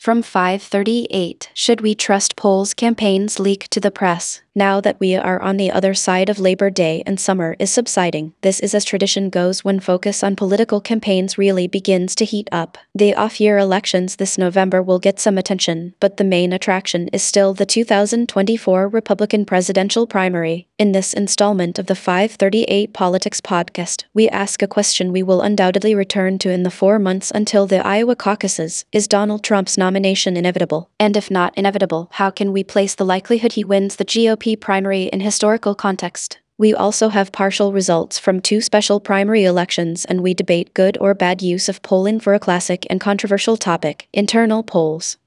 From 538, should we trust polls campaigns leak to the press? Now that we are on the other side of Labor Day and summer is subsiding, this is as tradition goes when focus on political campaigns really begins to heat up. The off-year elections this November will get some attention, but the main attraction is still the 2024 Republican presidential primary. In this installment of the 538 Politics podcast, we ask a question we will undoubtedly return to in the 4 months until the Iowa caucuses. Is Donald Trump's nomination inevitable? And if not inevitable, how can we place the likelihood he wins the GOP primary in historical context? We also have partial results from 2 special primary elections, and we debate good or bad use of polling for a classic and controversial topic, internal polls.